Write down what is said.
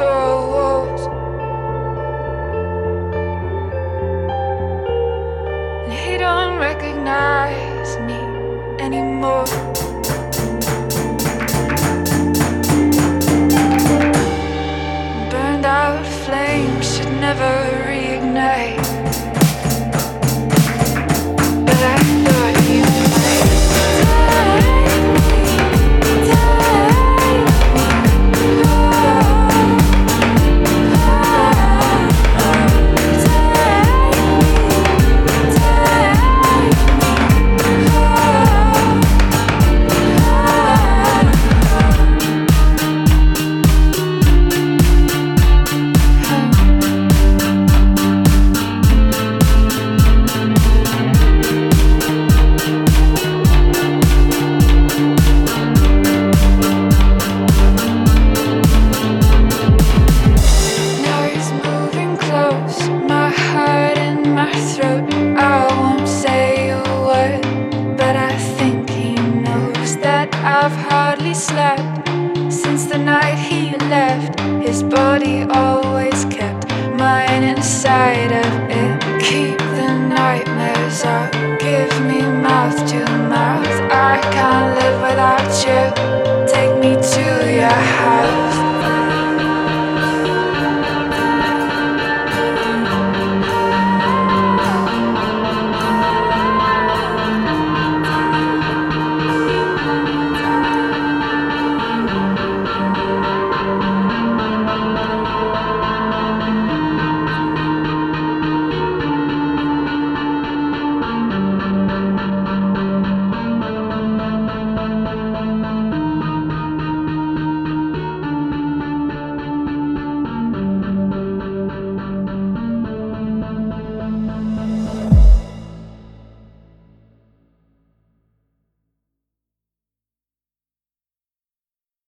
four walls, and he don't recognize me anymore. Burned out flame should never reignite, but I thought you might. I've hardly slept since the night he left. His body always kept mine inside of